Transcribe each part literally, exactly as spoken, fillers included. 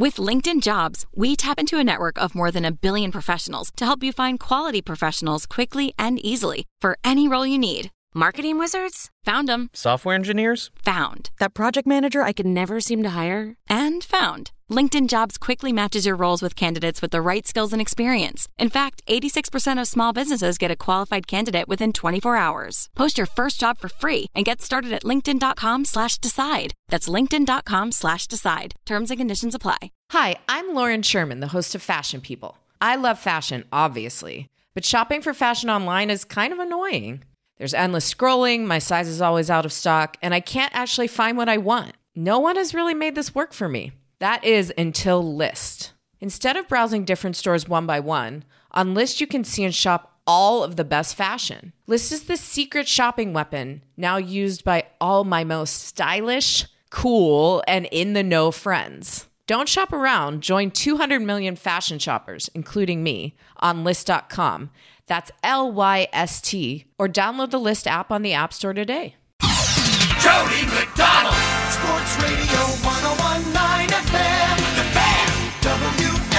With LinkedIn Jobs, we tap into a network of more than a billion professionals to help you find quality professionals quickly and easily for any role you need. Marketing wizards? Found them. Software engineers? Found. That project manager I could never seem to hire? And found. LinkedIn Jobs quickly matches your roles with candidates with the right skills and experience. In fact, eighty-six percent of small businesses get a qualified candidate within twenty-four hours. Post your first job for free and get started at linkedin.com slash decide. That's linkedin.com slash decide. Terms and conditions apply. Hi, I'm Lauren Sherman, the host of Fashion People. I love fashion, obviously, but shopping for fashion online is kind of annoying. There's endless scrolling, my size is always out of stock, and I can't actually find what I want. No one has really made this work for me. That is until Lyst. Instead of browsing different stores one by one, on Lyst you can see and shop all of the best fashion. Lyst is the secret shopping weapon now used by all my most stylish, cool, and in-the-know friends. Don't shop around. Join two hundred million fashion shoppers, including me, on Lyst dot com. That's L Y S T, or download the Lyst app on the App Store today. Jody McDonald, Sports Radio one oh one point nine F M, The Fan, W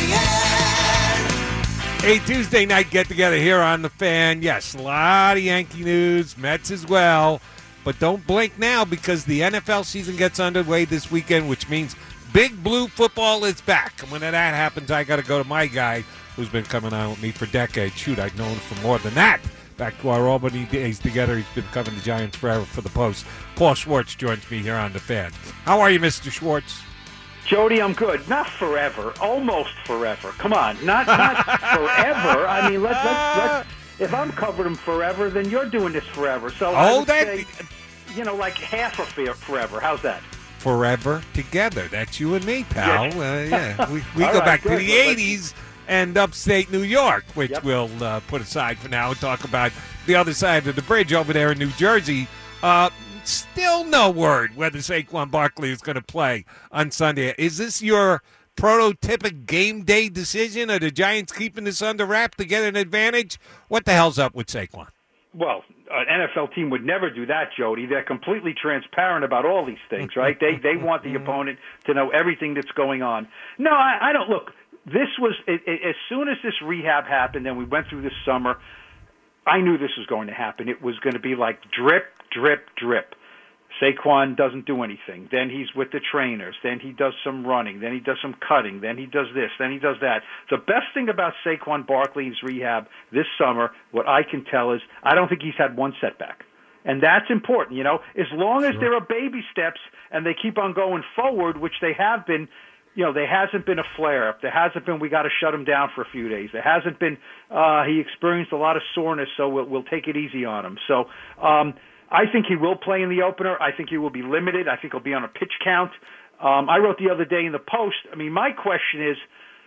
F A N. A Tuesday night get-together here on The Fan. Yes, a lot of Yankee news, Mets as well. But don't blink now because the N F L season gets underway this weekend, which means Big Blue football is back. And when that happens, I got to go to my guy who's been coming on with me for decades. Shoot, I've known him for more than that. Back to our Albany days together. He's been covering the Giants forever for the Post. Paul Schwartz joins me here on The Fan. How are you, Mister Schwartz? Jody, I'm good. Not forever. Almost forever. Come on. Not not forever. I mean, let's, let's, let's, if I'm covering him forever, then you're doing this forever. So oh, I would that... say, you know, like half of forever. How's that? Forever together. That's you and me, pal. Yeah. Uh, yeah. We, we go right, back good. to the Well, eighties and upstate New York, which Yep. we'll uh, put aside for now and talk about the other side of the bridge over there in New Jersey. Uh, still no word whether Saquon Barkley is going to play on Sunday. Is this your prototypic game day decision? Are the Giants keeping this under wrap to get an advantage? What the hell's up with Saquon? Well, an N F L team would never do that, Jody. They're completely transparent about all these things, right? they they want the opponent to know everything that's going on. No, I, I don't. Look, this was it, it, as soon as this rehab happened and we went through this summer, I knew this was going to happen. It was going to be like drip, drip, drip. Saquon doesn't do anything. Then he's with the trainers. Then he does some running. Then he does some cutting. Then he does this. Then he does that. The best thing about Saquon Barkley's rehab this summer, what I can tell is I don't think he's had one setback. And that's important, you know. As long as there are baby steps and they keep on going forward, which they have been, you know, there hasn't been a flare-up. There hasn't been we got to shut him down for a few days. There hasn't been uh, he experienced a lot of soreness, so we'll, we'll take it easy on him. So, um I think he will play in the opener. I think he will be limited. I think he'll be on a pitch count. Um, I wrote the other day in the Post, I mean, my question is,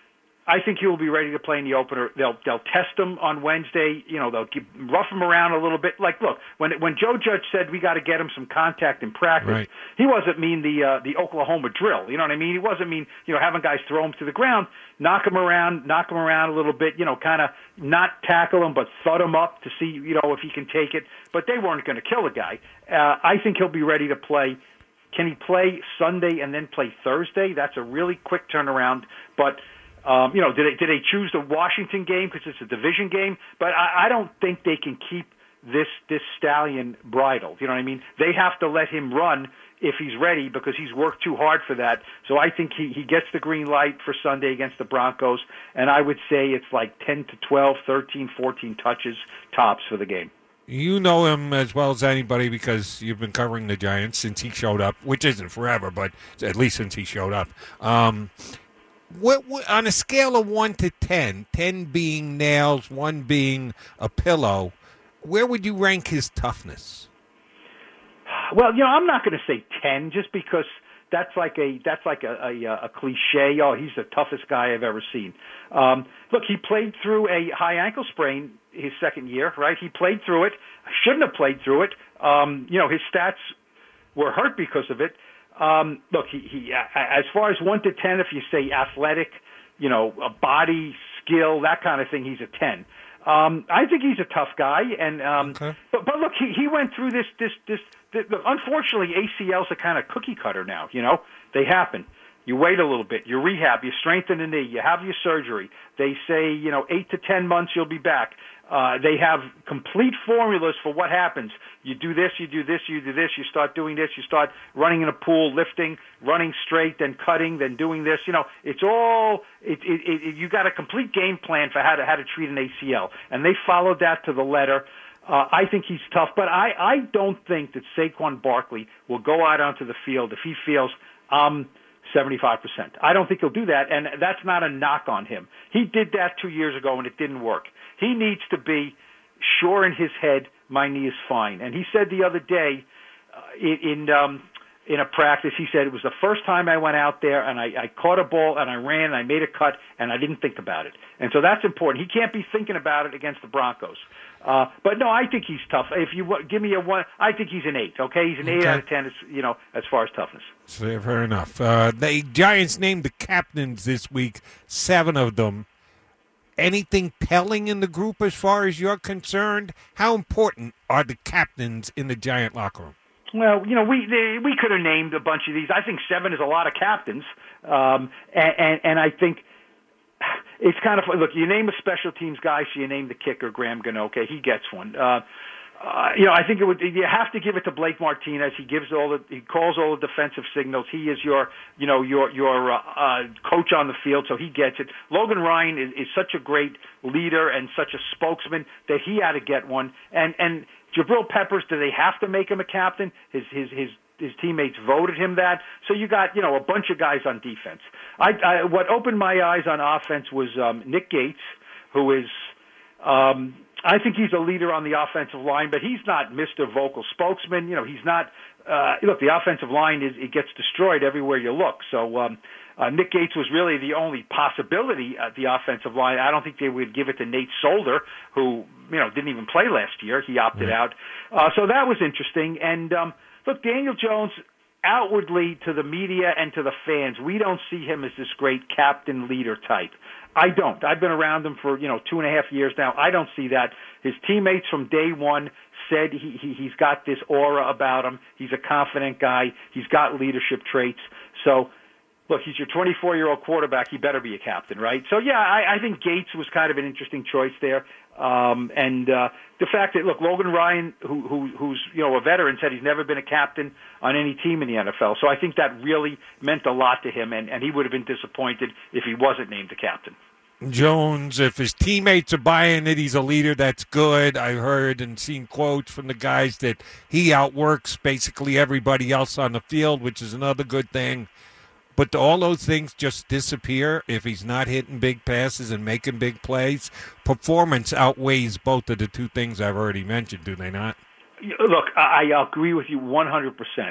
I think he will be ready to play in the opener. They'll they'll test him on Wednesday. You know, they'll keep, rough him around a little bit. Like, look, when when Joe Judge said we got to get him some contact in practice, right. He wasn't mean the uh, the Oklahoma drill. You know what I mean? He wasn't mean you know having guys throw him to the ground, knock him around, knock him around a little bit. You know, kind of not tackle him, but thud him up to see you know if he can take it. But they weren't going to kill the guy. Uh, I think he'll be ready to play. Can he play Sunday and then play Thursday? That's a really quick turnaround, but. Um, you know, did they, did they choose the Washington game because it's a division game? But I, I don't think they can keep this this stallion bridled. You know what I mean? They have to let him run if he's ready because he's worked too hard for that. So I think he, he gets the green light for Sunday against the Broncos, and I would say it's like ten to twelve, thirteen, fourteen touches tops for the game. You know him as well as anybody because you've been covering the Giants since he showed up, which isn't forever, but at least since he showed up. Um What, what, on a scale of one to ten, ten being nails, one being a pillow, where would you rank his toughness? Well, you know, I'm not going to say ten just because that's like a that's like a, a, a cliche. Oh, he's the toughest guy I've ever seen. Um, look, he played through a high ankle sprain his second year, right? He played through it. Shouldn't have played through it. Um, you know, his stats were hurt because of it. Um, look, he, he, as far as one to ten, if you say athletic, you know, a body, skill, that kind of thing, he's a ten. Um, I think he's a tough guy, and um, okay. but but look, he, he went through this this this. this look, unfortunately, A C Ls are kind of cookie cutter now. You know, they happen. You wait a little bit. You rehab. You strengthen the knee. You have your surgery. They say, you know, eight to ten months you'll be back. Uh, they have complete formulas for what happens. You do this, you do this, you do this, you start doing this, you start running in a pool, lifting, running straight, then cutting, then doing this. You know, it's all, it, it, it, you got a complete game plan for how to, how to treat an A C L. And they followed that to the letter. Uh, I think he's tough, but I, I don't think that Saquon Barkley will go out onto the field if he feels, um, seventy-five percent. I don't think he'll do that, and that's not a knock on him. He did that two years ago, and it didn't work. He needs to be sure in his head, my knee is fine. And he said the other day uh, in in, um, in a practice, he said, it was the first time I went out there, and I, I caught a ball, and I ran, and I made a cut, and I didn't think about it. And so that's important. He can't be thinking about it against the Broncos. Uh, but no, I think he's tough. If you give me a one, I think he's an eight. Okay, he's an eight okay. out of ten. You know, as far as toughness. So, fair enough. Uh, the Giants named the captains this week, seven of them. Anything telling in the group as far as you're concerned? How important are the captains in the Giant locker room? Well, you know, we they, we could have named a bunch of these. I think seven is a lot of captains, um, and, and and I think. It's kind of look. You name a special teams guy, so you name the kicker, Graham Gano. Okay, he gets one. Uh, uh, you know, I think it would. You have to give it to Blake Martinez. He gives all the. He calls all the defensive signals. He is your, you know, your your uh, uh, coach on the field, so he gets it. Logan Ryan is, is such a great leader and such a spokesman that he had to get one. And and Jabril Peppers, do they have to make him a captain? His his his. His teammates voted him that. So you got, you know, a bunch of guys on defense. I, I what opened my eyes on offense was um, Nick Gates, who is, um, I think he's a leader on the offensive line, but he's not Mister Vocal Spokesman. You know, he's not. Uh, look, the offensive line is it gets destroyed everywhere you look. So um, uh, Nick Gates was really the only possibility at the offensive line. I don't think they would give it to Nate Solder, who you know didn't even play last year. He opted out. Uh, so that was interesting. And um, Look, Daniel Jones, outwardly to the media and to the fans, we don't see him as this great captain leader type. I don't. I've been around him for, you know, two and a half years now. I don't see that. His teammates from day one said he, he, he's got this aura about him. He's a confident guy. He's got leadership traits. So, look, he's your twenty-four-year-old quarterback. He better be a captain, right? So, yeah, I, I think Gates was kind of an interesting choice there. Um, and uh, the fact that, look, Logan Ryan, who, who, who's, you know, a veteran, said he's never been a captain on any team in the N F L. So I think that really meant a lot to him, and, and he would have been disappointed if he wasn't named the captain. Jones, if his teammates are buying it, he's a leader, that's good. I heard and seen quotes from the guys that he outworks basically everybody else on the field, which is another good thing. But do all those things just disappear if he's not hitting big passes and making big plays? Performance outweighs both of the two things I've already mentioned, do they not? Look, I agree with you one hundred percent.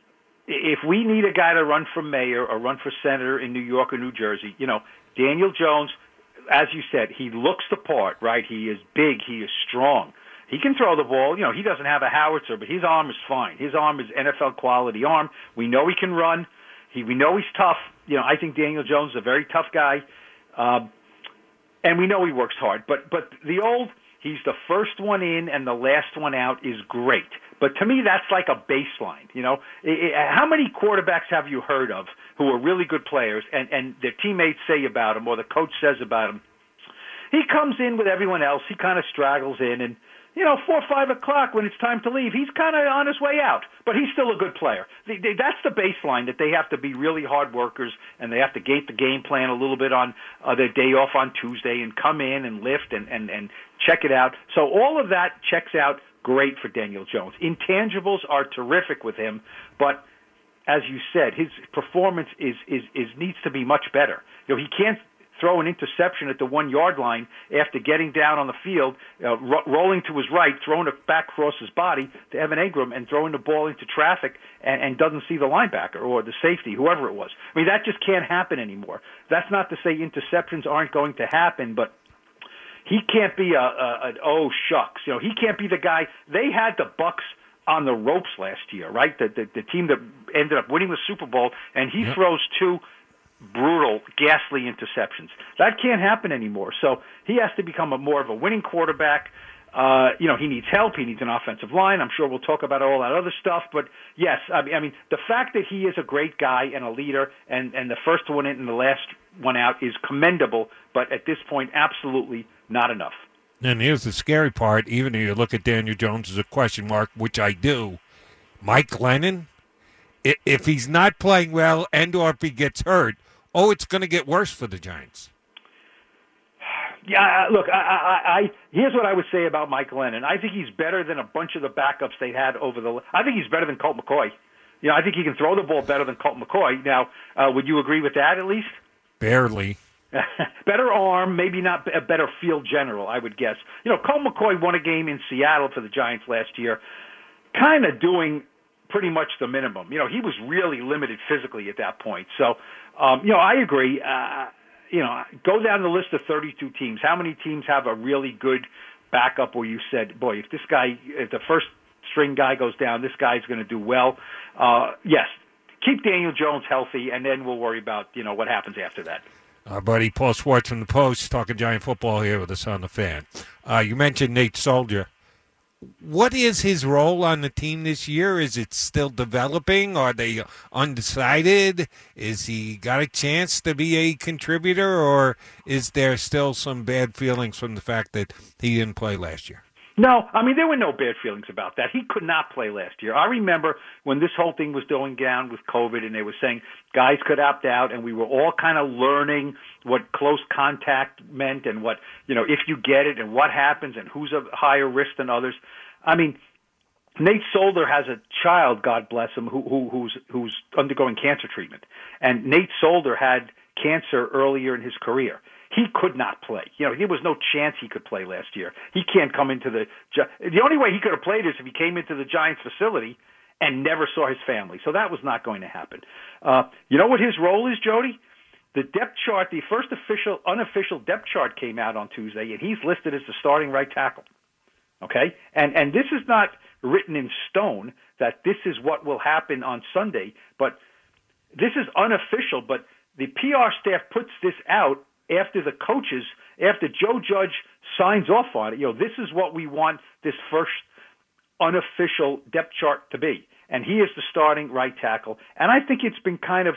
If we need a guy to run for mayor or run for senator in New York or New Jersey, you know, Daniel Jones, as you said, he looks the part, right? He is big. He is strong. He can throw the ball. You know, he doesn't have a howitzer, but his arm is fine. His arm is N F L quality arm. We know he can run. He, we know he's tough. You know, I think Daniel Jones is a very tough guy, uh, and we know he works hard. But but the old, he's the first one in and the last one out is great. But to me, that's like a baseline. You know, it, it, how many quarterbacks have you heard of who are really good players, and and their teammates say about him or the coach says about him? He comes in with everyone else. He kind of straggles in, and you know, four or five o'clock when it's time to leave, he's kind of on his way out, but he's still a good player. They, they, that's the baseline, that they have to be really hard workers, and they have to gate the game plan a little bit on uh, their day off on Tuesday and come in and lift and, and, and check it out. So all of that checks out great for Daniel Jones. Intangibles are terrific with him, but as you said, his performance is, is, is needs to be much better. You know, he can't throw an interception at the one-yard line after getting down on the field, uh, ro- rolling to his right, throwing it back across his body to Evan Ingram and throwing the ball into traffic and, and doesn't see the linebacker or the safety, whoever it was. I mean, that just can't happen anymore. That's not to say interceptions aren't going to happen, but he can't be a, a, a oh, shucks. You know, he can't be the guy. They had the Bucs on the ropes last year, right? The, the, the team that ended up winning the Super Bowl, and he yep. throws two brutal, ghastly interceptions. That can't happen anymore. So he has to become a more of a winning quarterback. Uh, you know, he needs help. He needs an offensive line. I'm sure we'll talk about all that other stuff. But, yes, I mean, I mean the fact that he is a great guy and a leader and, and the first one in and the last one out is commendable, but at this point, absolutely not enough. And here's the scary part. Even if you look at Daniel Jones as a question mark, which I do, Mike Glennon, if he's not playing well and or if he gets hurt, oh, it's going to get worse for the Giants. Yeah, look, I, I, I, here's what I would say about Mike Glennon. I think he's better than a bunch of the backups they had over the – I think he's better than Colt McCoy. You know, I think he can throw the ball better than Colt McCoy. Now, uh, would you agree with that at least? Barely. Better arm, maybe not a better field general, I would guess. You know, Colt McCoy won a game in Seattle for the Giants last year, kind of doing pretty much the minimum. You know, he was really limited physically at that point. So, um, you know, I agree. Uh, you know, go down the list of thirty-two teams. How many teams have a really good backup where you said, boy, if this guy, if the first string guy goes down, this guy's going to do well? Uh, yes, keep Daniel Jones healthy, and then we'll worry about, you know, what happens after that. Our buddy Paul Schwartz from the Post talking Giant football here with us on the Fan. Uh, you mentioned Nate Soldier. What is his role on the team this year? Is it still developing? Are they undecided? Is he got a chance to be a contributor, or is there still some bad feelings from the fact that he didn't play last year? No, I mean, there were no bad feelings about that. He could not play last year. I remember when this whole thing was going down with COVID and they were saying guys could opt out, and we were all kind of learning what close contact meant and what, you know, if you get it and what happens and who's a higher risk than others. I mean, Nate Solder has a child, God bless him, who, who, who's, who's undergoing cancer treatment. And Nate Solder had cancer earlier in his career. He could not play. You know, there was no chance he could play last year. He can't come into the – the only way he could have played is if he came into the Giants facility and never saw his family. So that was not going to happen. Uh, you know what his role is, Jody? The depth chart, the first official, unofficial depth chart came out on Tuesday, and he's listed as the starting right tackle. Okay? And and this is not written in stone that this is what will happen on Sunday, but this is unofficial. But the P R staff puts this out after the coaches, after Joe Judge signs off on it. You know, this is what we want this first unofficial depth chart to be. And he is the starting right tackle. And I think it's been kind of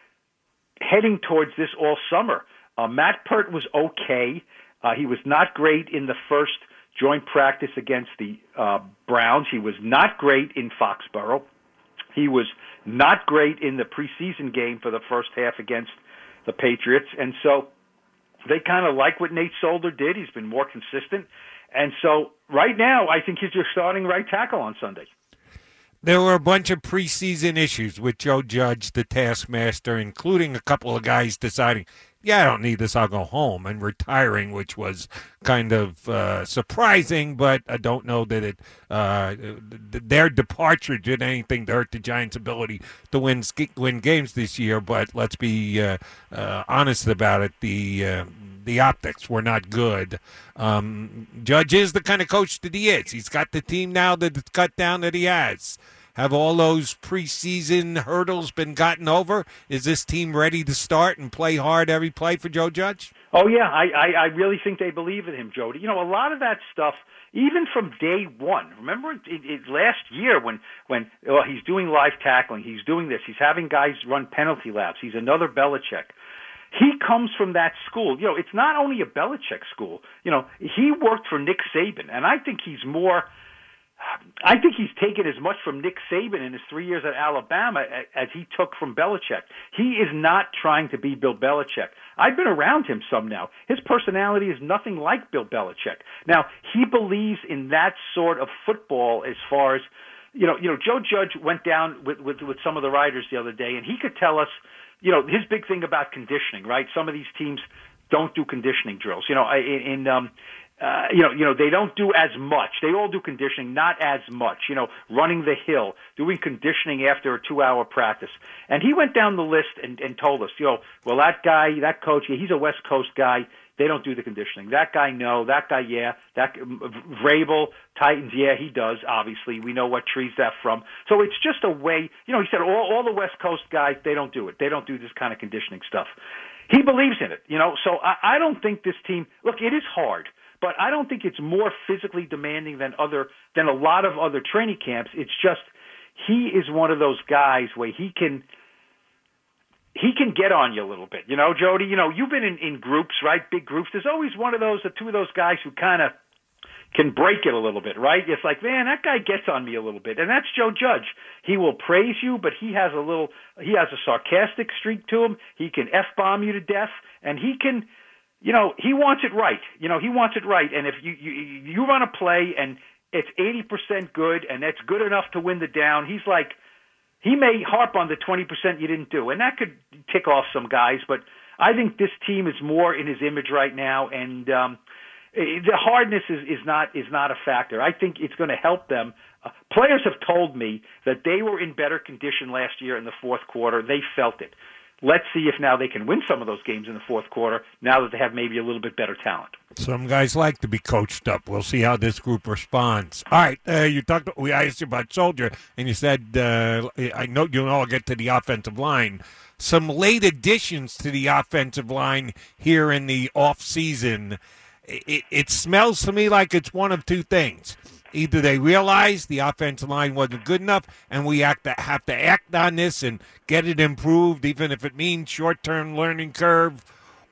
heading towards this all summer. Uh, Matt Pert was okay. Uh, he was not great in the first joint practice against the uh, Browns. He was not great in Foxborough. He was not great in the preseason game for the first half against the Patriots. And so they kind of like what Nate Solder did. He's been more consistent. And so right now, I think he's your starting right tackle on Sunday. There were a bunch of preseason issues with Joe Judge, the taskmaster, including a couple of guys deciding, yeah, I don't need this, I'll go home, and retiring, which was kind of uh, surprising, but I don't know that it uh, their departure did anything to hurt the Giants' ability to win win games this year. But let's be uh, uh, honest about it, the uh, the optics were not good. Um, Judge is the kind of coach that he is. He's got the team now that it's cut down that he has. Have all those preseason hurdles been gotten over? Is this team ready to start and play hard every play for Joe Judge? Oh, yeah. I, I, I really think they believe in him, Jody. You know, a lot of that stuff, even from day one. Remember it, it, last year when, when well, he's doing live tackling, he's doing this, he's having guys run penalty laps, he's another Belichick. He comes from that school. You know, it's not only a Belichick school. You know, he worked for Nick Saban, and I think he's more – I think he's taken as much from Nick Saban in his three years at Alabama as he took from Belichick. He is not trying to be Bill Belichick. I've been around him some now. His personality is nothing like Bill Belichick. Now, he believes in that sort of football as far as, you know, you know, Joe Judge went down with, with, with some of the writers the other day, and he could tell us, you know, his big thing about conditioning, right? Some of these teams don't do conditioning drills. You know, in, in um, Uh, you know, you know, they don't do as much. They all do conditioning, not as much. You know, running the hill, doing conditioning after a two-hour practice. And he went down the list and, and told us, you know, well, that guy, that coach, yeah, he's a West Coast guy. They don't do the conditioning. That guy, no. That guy, yeah. That Vrabel, Titans, yeah, he does. Obviously, we know what trees that's from. So it's just a way. You know, he said all, all the West Coast guys, they don't do it. They don't do this kind of conditioning stuff. He believes in it. You know, so I, I don't think this team. Look, it is hard. but I don't think it's more physically demanding than other than a lot of other training camps. It's just he is one of those guys where he can he can get on you a little bit. You know, Jody, you know, you've been in, in groups, right? Big groups. There's always one of those or two of those guys who kind of can break it a little bit, right? It's like, man, that guy gets on me a little bit. And that's Joe Judge. He will praise you, but he has a little, he has a sarcastic streak to him. He can F-bomb you to death, and he can, you know, he wants it right. You know, he wants it right. And if you, you, you run a play and it's eighty percent good and that's good enough to win the down, he's like, he may harp on the twenty percent you didn't do. And that could tick off some guys, but I think this team is more in his image right now, and, um, the hardness is, is not is not a factor. I think it's going to help them. Uh, players have told me that they were in better condition last year in the fourth quarter. They felt it. Let's see if now they can win some of those games in the fourth quarter now that they have maybe a little bit better talent. Some guys like to be coached up. We'll see how this group responds. All right, uh, you talked. We asked you about Soldier, and you said uh, I know you know I'll get to the offensive line. Some late additions to the offensive line here in the off season. It, it smells to me like it's one of two things. Either they realize the offensive line wasn't good enough and we have to, have to act on this and get it improved, even if it means short-term learning curve,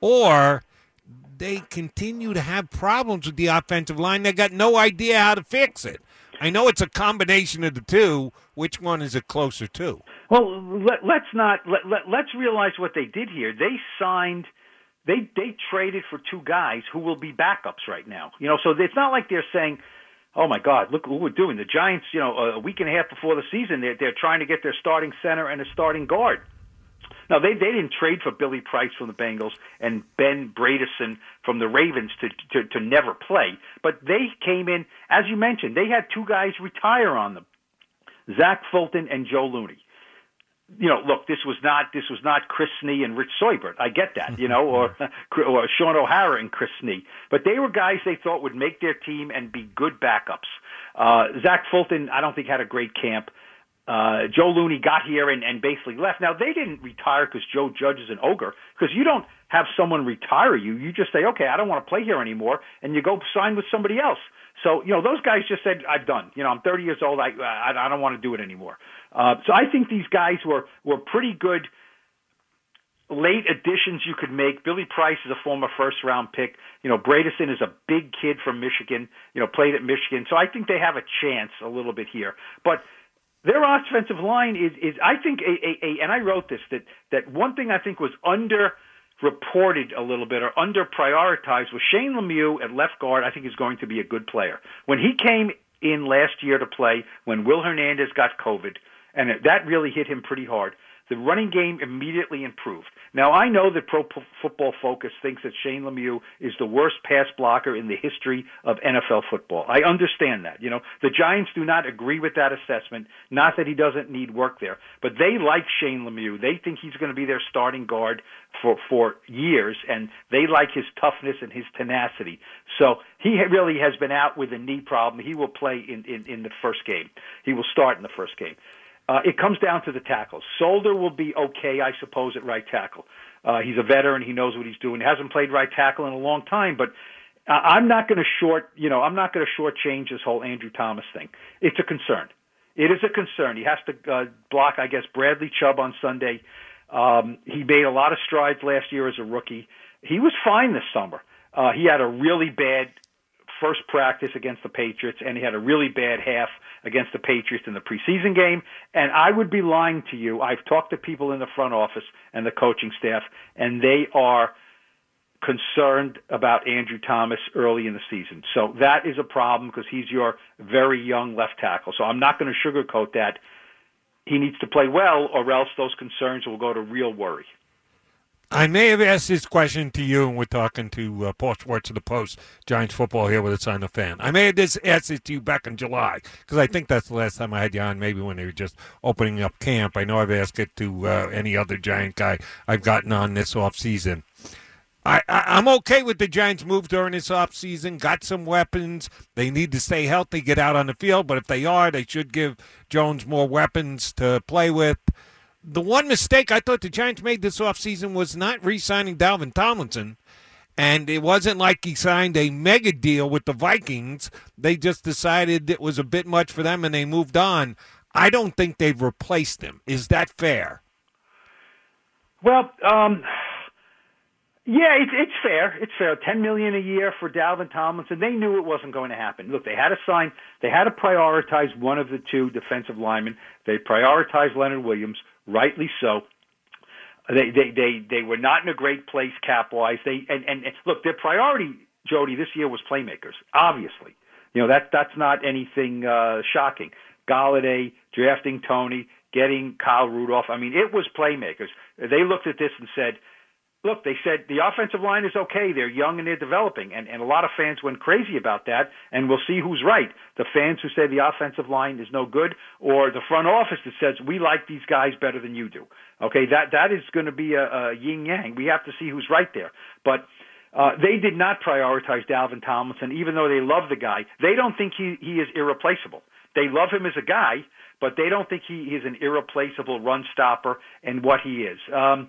or they continue to have problems with the offensive line. They got no idea how to fix it. I know it's a combination of the two. Which one is it closer to? Well, let, let's not let, let, let's realize what they did here. They signed They they traded for two guys who will be backups right now. You know, so it's not like they're saying, "Oh my God, look what we're doing." The Giants, you know, a week and a half before the season, they're they're trying to get their starting center and a starting guard. Now they they didn't trade for Billy Price from the Bengals and Ben Bredesen from the Ravens to to, to never play, but they came in, as you mentioned, they had two guys retire on them, Zach Fulton and Joe Looney. You know, look, this was not this was not Chris Snee and Rich Seubert. I get that, you know, or or Sean O'Hara and Chris Snee. But they were guys they thought would make their team and be good backups. Uh, Zach Fulton, I don't think had a great camp. Uh, Joe Looney got here and, and basically left. Now, they didn't retire because Joe Judge is an ogre, because you don't have someone retire you. You just say, okay, I don't want to play here anymore, and you go sign with somebody else. So, you know, those guys just said, I've done. You know, I'm thirty years old. I I, I don't want to do it anymore. Uh, so I think these guys were, were pretty good late additions you could make. Billy Price is a former first-round pick. You know, Bredesen is a big kid from Michigan, you know, played at Michigan. So I think they have a chance a little bit here. But their offensive line is, is I think, a, a, a, and I wrote this, that, that one thing I think was under-reported a little bit or under-prioritized was Shane Lemieux at left guard. I think is going to be a good player. When he came in last year to play, when Will Hernandez got COVID, and that really hit him pretty hard, the running game immediately improved. Now, I know that Pro Football Focus thinks that Shane Lemieux is the worst pass blocker in the history of N F L football. I understand that. You know, the Giants do not agree with that assessment, not that he doesn't need work there, but they like Shane Lemieux. They think he's going to be their starting guard for, for years, and they like his toughness and his tenacity. So he really has been out with a knee problem. He will play in, in, in the first game. He will start in the first game. Uh, it comes down to the tackles. Solder will be okay, I suppose, at right tackle. Uh, he's a veteran. He knows what he's doing. He hasn't played right tackle in a long time, but uh, I'm not going to short, you know, I'm not going to shortchange this whole Andrew Thomas thing. It's a concern. It is a concern. He has to uh, block, I guess, Bradley Chubb on Sunday. Um, he made a lot of strides last year as a rookie. He was fine this summer. Uh, he had a really bad first practice against the Patriots, and he had a really bad half against the Patriots in the preseason game. And I would be lying to you. I've talked to people in the front office and the coaching staff, and they are concerned about Andrew Thomas early in the season. So that is a problem because he's your very young left tackle. So I'm not going to sugarcoat that. He needs to play well, or else those concerns will go to real worry. I may have asked this question to you, and we're talking to uh, Paul Schwartz of the Post, Giants football here with us on the Fan. I may have just asked it to you back in July, because I think that's the last time I had you on, maybe when they were just opening up camp. I know I've asked it to uh, any other Giant guy I've gotten on this offseason. I, I, I'm okay with the Giants' move during this offseason, got some weapons. They need to stay healthy, get out on the field, but if they are, they should give Jones more weapons to play with. The one mistake I thought the Giants made this offseason was not re-signing Dalvin Tomlinson. And it wasn't like he signed a mega deal with the Vikings. They just decided it was a bit much for them, and they moved on. I don't think they've replaced him. Is that fair? Well, um, yeah, it's it's fair. It's fair. Ten million a year for Dalvin Tomlinson. They knew it wasn't going to happen. Look, they had to sign. They had to prioritize one of the two defensive linemen. They prioritized Leonard Williams, rightly so. They they they they were not in a great place cap wise. They and, and and look, their priority, Jody, this year was playmakers. Obviously, you know that that's not anything uh, shocking. Galladay, drafting Tony, getting Kyle Rudolph. I mean, it was playmakers. They looked at this and said, look, they said the offensive line is okay. They're young and they're developing. And, and a lot of fans went crazy about that, and we'll see who's right. The fans who say the offensive line is no good, or the front office that says we like these guys better than you do. Okay, that that is going to be a, a yin-yang. We have to see who's right there. But uh, they did not prioritize Dalvin Tomlinson, even though they love the guy. They don't think he, he is irreplaceable. They love him as a guy, but they don't think he is an irreplaceable run stopper and what he is. Um,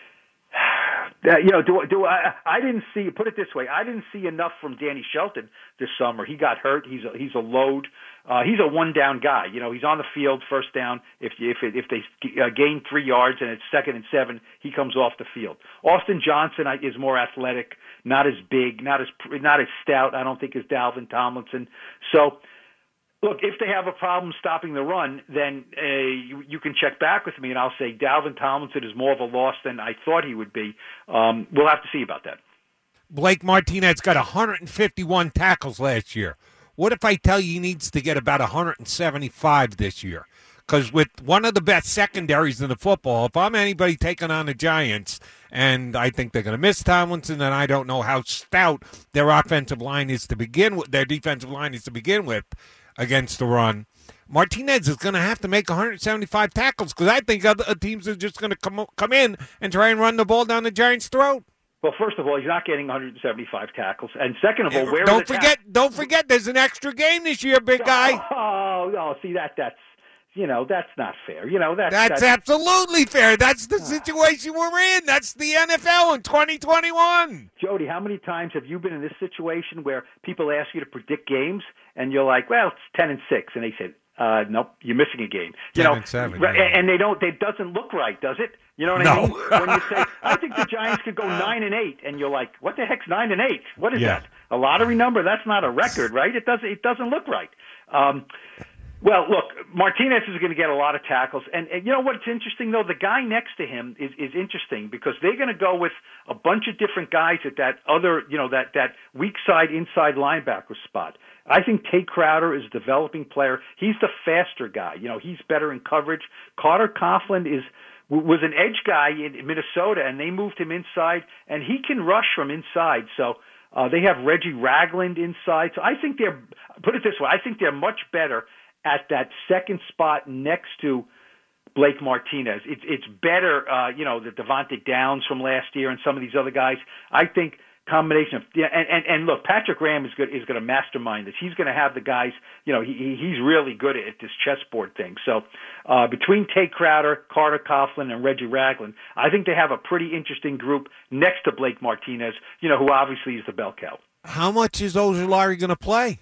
uh, you know, do do I? I didn't see. Put it this way: I didn't see enough from Danny Shelton this summer. He got hurt. He's a, he's a load. Uh, he's a one down guy. You know, he's on the field first down. If if it, if they uh, gain three yards and it's second and seven, he comes off the field. Austin Johnson is more athletic, not as big, not as not as stout. I don't think as Dalvin Tomlinson. So. Look, if they have a problem stopping the run, then uh, you, you can check back with me, and I'll say Dalvin Tomlinson is more of a loss than I thought he would be. Um, we'll have to see about that. Blake Martinez got one hundred fifty-one tackles last year. What if I tell you he needs to get about one hundred seventy-five this year? Because with one of the best secondaries in the football, if I'm anybody taking on the Giants, and I think they're going to miss Tomlinson, and I don't know how stout their offensive line is to begin with, their defensive line is to begin with, against the run, Martinez is going to have to make one hundred seventy-five tackles because I think other teams are just going to come come in and try and run the ball down the Giants' throat. Well, first of all, he's not getting one hundred seventy-five tackles, and second of all, where don't are the forget, ta- don't forget, there's an extra game this year, big guy. Oh, no, see that that's you know that's not fair. You know that's that's, that's absolutely fair. That's the situation we're in. That's the N F L in twenty twenty-one. Jody, how many times have you been in this situation where people ask you to predict games, and you're like, "Well, it's ten and six," and they said, uh, "Nope, you're missing a game." You ten know, and seven, right, yeah. and they don't. It doesn't look right, does it? You know what no. I mean? When you say, "I think the Giants could go nine and eight," and you're like, "What the heck's nine and eight? What is yeah. that? A lottery number? That's not a record, right? It doesn't. It doesn't look right." Um, Well, look, Martinez is going to get a lot of tackles. And, and you know what's interesting, though? The guy next to him is, is interesting because they're going to go with a bunch of different guys at that other, you know, that, that weak side, inside linebacker spot. I think Tate Crowder is a developing player. He's the faster guy. You know, he's better in coverage. Carter Coughlin is was an edge guy in Minnesota, and they moved him inside, and he can rush from inside. So uh, they have Reggie Ragland inside. So I think they're, put it this way, I think they're much better at that second spot next to Blake Martinez. It's it's better, uh, you know, the Devontae Downs from last year and some of these other guys. I think combination of yeah, and, and, and look, Patrick Graham is good is going to mastermind this. He's going to have the guys, you know, he he's really good at this chessboard thing. So uh, between Tate Crowder, Carter Coughlin, and Reggie Ragland, I think they have a pretty interesting group next to Blake Martinez, you know, who obviously is the bell cow. How much is Ojulari going to play?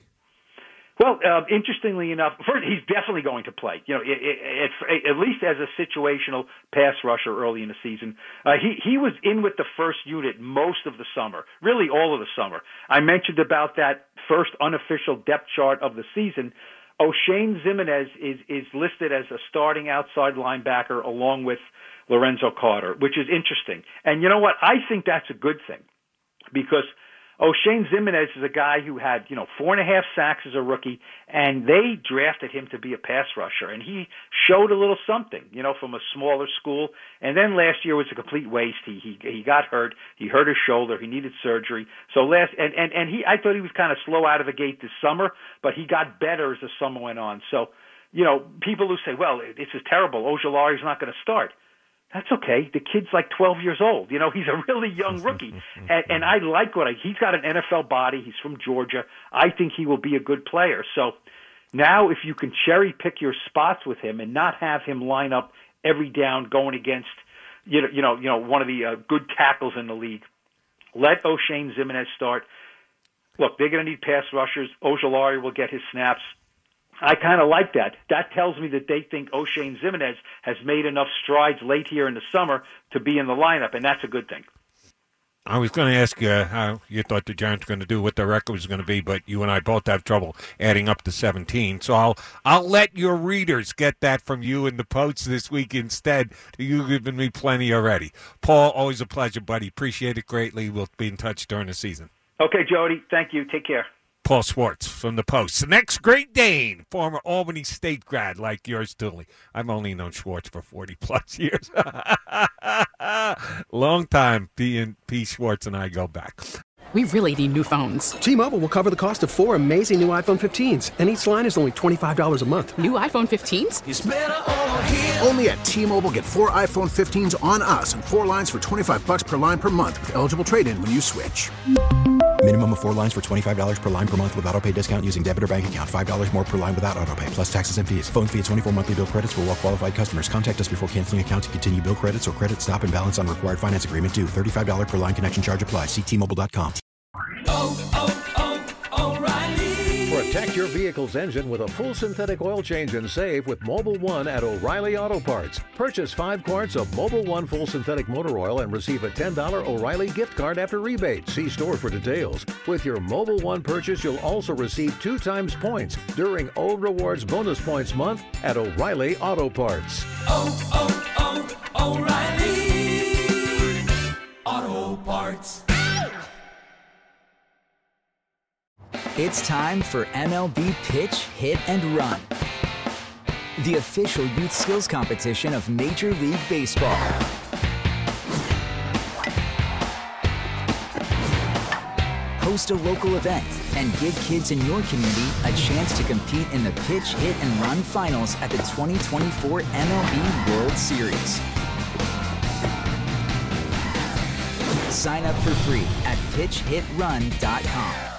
Well, uh, interestingly enough, first, he's definitely going to play. You know, it, it, it, at least as a situational pass rusher early in the season. Uh, he he was in with the first unit most of the summer, really all of the summer. I mentioned about that first unofficial depth chart of the season. O'Shane Zimenez is is listed as a starting outside linebacker along with Lorenzo Carter, which is interesting. And you know what? I think that's a good thing because O'Shane Zimenez is a guy who had, you know, four and a half sacks as a rookie, and they drafted him to be a pass rusher, and he showed a little something, you know, from a smaller school. And then last year was a complete waste. He he he got hurt. He hurt his shoulder. He needed surgery. So last and and and he, I thought he was kind of slow out of the gate this summer, but he got better as the summer went on. So, you know, people who say, well, this is terrible. Ojulari's not going to start. That's okay. The kid's like twelve years old. You know, he's a really young rookie. And, and I like what I, he's got an N F L body. He's from Georgia. I think he will be a good player. So now if you can cherry pick your spots with him and not have him line up every down going against, you know, you know, you know, one of the uh, good tackles in the league, Let O'Shane Ximines start. Look, they're going to need pass rushers. Ojulari will get his snaps. I kind of like that. That tells me that they think O'Shane Ximines has made enough strides late here in the summer to be in the lineup, and that's a good thing. I was going to ask you how you thought the Giants were going to do, what the record was going to be, but you and I both have trouble adding up to seventeen. So I'll I'll let your readers get that from you in the Post this week instead. You've given me plenty already. Paul, always a pleasure, buddy. Appreciate it greatly. We'll be in touch during the season. Okay, Jody. Thank you. Take care. Paul Schwartz from the Post. The next Great Dane, former Albany State grad like yours truly. I've only known Schwartz for forty-plus years. Long time, P and P. Schwartz and I go back. We really need new phones. T-Mobile will cover the cost of four amazing new iPhone fifteens, and each line is only twenty-five dollars a month. New iPhone fifteens? It's better over here. Only at T-Mobile, get four iPhone fifteens on us and four lines for twenty-five bucks per line per month with eligible trade-in when you switch. Minimum of four lines for twenty-five dollars per line per month with autopay discount using debit or bank account. five dollars more per line without autopay, plus taxes and fees. Phone fee at twenty-four monthly bill credits for well-qualified customers. Contact us before canceling account to continue bill credits or credit stop and balance on required finance agreement due. thirty-five dollars per line connection charge applies. See T Mobile dot com. Oh, oh, oh, O'Reilly. Protect your vehicle's engine with a full synthetic oil change and save with Mobil one at O'Reilly Auto Parts. Purchase five quarts of Mobil one full synthetic motor oil and receive a ten dollars O'Reilly gift card after rebate. See store for details. With your Mobil one purchase, you'll also receive two times points during O Rewards Bonus Points Month at O'Reilly Auto Parts. Oh, oh, oh, O'Reilly Auto Parts. It's time for M L B Pitch, Hit, and Run, the official youth skills competition of Major League Baseball. Host a local event and give kids in your community a chance to compete in the Pitch, Hit, and Run finals at the twenty twenty-four M L B World Series. Sign up for free at pitch hit run dot com.